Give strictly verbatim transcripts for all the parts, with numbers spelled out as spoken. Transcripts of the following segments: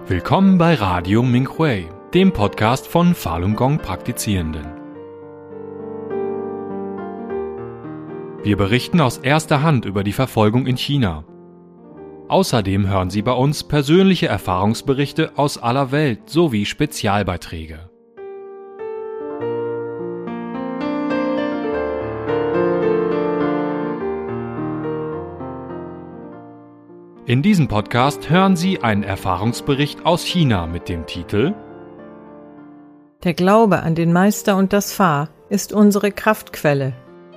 Willkommen bei Radio Minhui, dem Podcast von Falun Gong Praktizierenden. Wir berichten aus erster Hand über die Verfolgung in China. Außerdem hören Sie bei uns persönliche Erfahrungsberichte aus aller Welt sowie Spezialbeiträge. In diesem Podcast hören Sie einen Erfahrungsbericht aus China mit dem Titel Der Glaube an den Meister und das Fa ist unsere Kraftquelle.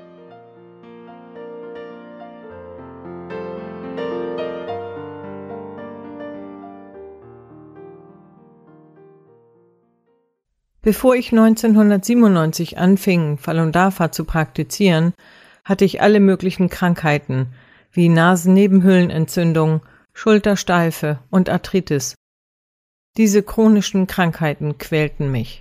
Bevor ich neunzehnhundertsiebenundneunzig anfing, Falun Dafa zu praktizieren, hatte ich alle möglichen Krankheiten, wie Nasennebenhöhlenentzündung, Schultersteife und Arthritis. Diese chronischen Krankheiten quälten mich.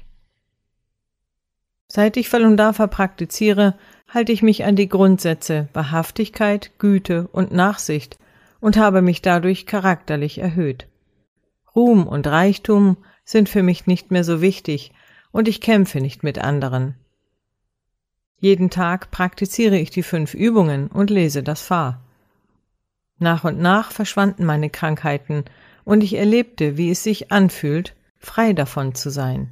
Seit ich Falun Dafa praktiziere, halte ich mich an die Grundsätze Wahrhaftigkeit, Güte und Nachsicht und habe mich dadurch charakterlich erhöht. Ruhm und Reichtum sind für mich nicht mehr so wichtig und ich kämpfe nicht mit anderen. Jeden Tag praktiziere ich die fünf Übungen und lese das Fa. Nach und nach verschwanden meine Krankheiten und ich erlebte, wie es sich anfühlt, frei davon zu sein.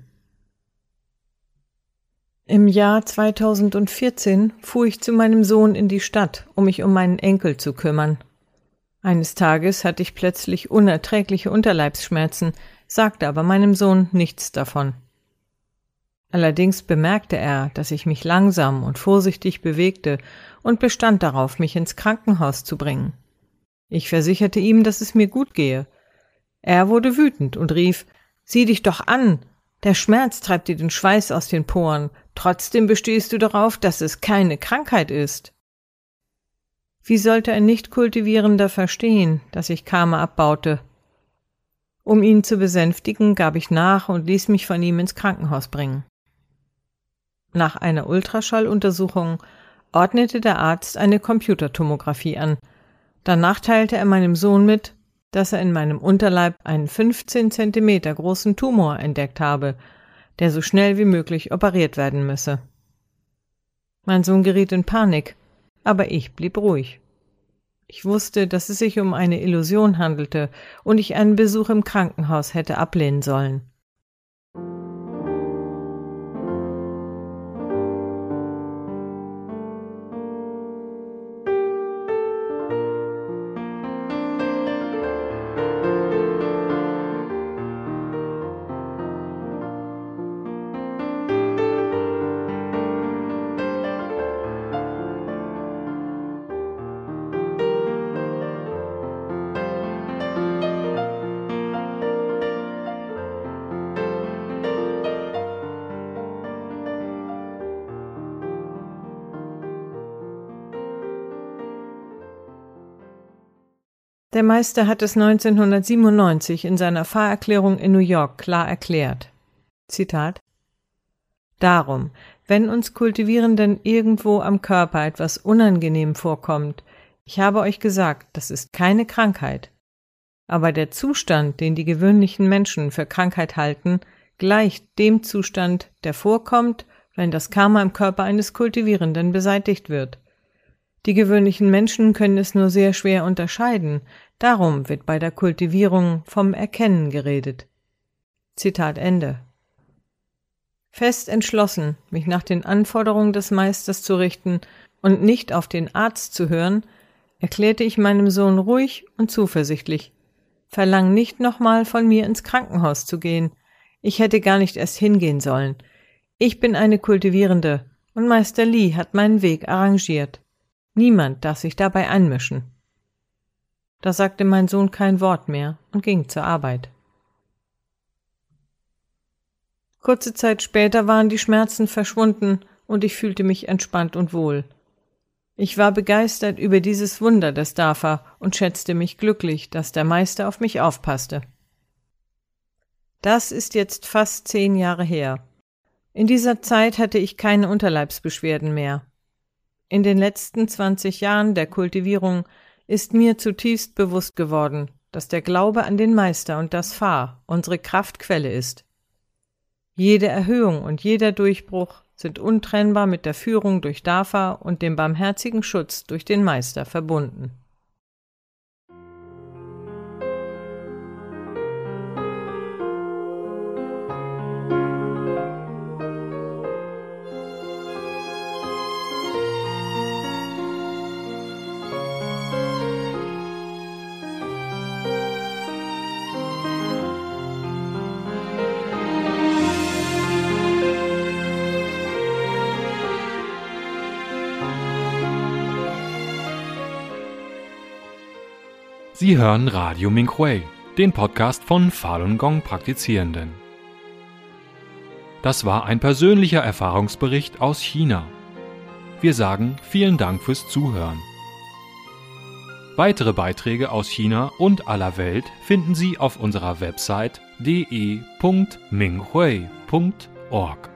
Im Jahr zweitausendvierzehn fuhr ich zu meinem Sohn in die Stadt, um mich um meinen Enkel zu kümmern. Eines Tages hatte ich plötzlich unerträgliche Unterleibsschmerzen, sagte aber meinem Sohn nichts davon. Allerdings bemerkte er, dass ich mich langsam und vorsichtig bewegte und bestand darauf, mich ins Krankenhaus zu bringen. Ich versicherte ihm, dass es mir gut gehe. Er wurde wütend und rief, »Sieh dich doch an! Der Schmerz treibt dir den Schweiß aus den Poren. Trotzdem bestehst du darauf, dass es keine Krankheit ist.« Wie sollte ein Nicht-Kultivierender verstehen, dass ich Karma abbaute? Um ihn zu besänftigen, gab ich nach und ließ mich von ihm ins Krankenhaus bringen. Nach einer Ultraschalluntersuchung ordnete der Arzt eine Computertomographie an. Danach teilte er meinem Sohn mit, dass er in meinem Unterleib einen fünfzehn Zentimeter großen Tumor entdeckt habe, der so schnell wie möglich operiert werden müsse. Mein Sohn geriet in Panik, aber ich blieb ruhig. Ich wusste, dass es sich um eine Illusion handelte und ich einen Besuch im Krankenhaus hätte ablehnen sollen. Der Meister hat es neunzehnhundertsiebenundneunzig in seiner Fa-Erklärung in New York klar erklärt. Zitat: Darum, wenn uns Kultivierenden irgendwo am Körper etwas unangenehm vorkommt, ich habe euch gesagt, das ist keine Krankheit. Aber der Zustand, den die gewöhnlichen Menschen für Krankheit halten, gleicht dem Zustand, der vorkommt, wenn das Karma im Körper eines Kultivierenden beseitigt wird. Die gewöhnlichen Menschen können es nur sehr schwer unterscheiden, darum wird bei der Kultivierung vom Erkennen geredet. Zitat Ende. Fest entschlossen, mich nach den Anforderungen des Meisters zu richten und nicht auf den Arzt zu hören, erklärte ich meinem Sohn ruhig und zuversichtlich: Verlang nicht nochmal von mir ins Krankenhaus zu gehen. Ich hätte gar nicht erst hingehen sollen. Ich bin eine Kultivierende und Meister Li hat meinen Weg arrangiert. Niemand darf sich dabei einmischen. Da sagte mein Sohn kein Wort mehr und ging zur Arbeit. Kurze Zeit später waren die Schmerzen verschwunden und ich fühlte mich entspannt und wohl. Ich war begeistert über dieses Wunder des Dafa und schätzte mich glücklich, dass der Meister auf mich aufpasste. Das ist jetzt fast zehn Jahre her. In dieser Zeit hatte ich keine Unterleibsbeschwerden mehr. In den letzten zwanzig Jahren der Kultivierung ist mir zutiefst bewusst geworden, dass der Glaube an den Meister und das Fa unsere Kraftquelle ist. Jede Erhöhung und jeder Durchbruch sind untrennbar mit der Führung durch Dafa und dem barmherzigen Schutz durch den Meister verbunden. Sie hören Radio Minhui, den Podcast von Falun Gong Praktizierenden. Das war ein persönlicher Erfahrungsbericht aus China. Wir sagen vielen Dank fürs Zuhören. Weitere Beiträge aus China und aller Welt finden Sie auf unserer Website d e punkt minhui punkt org.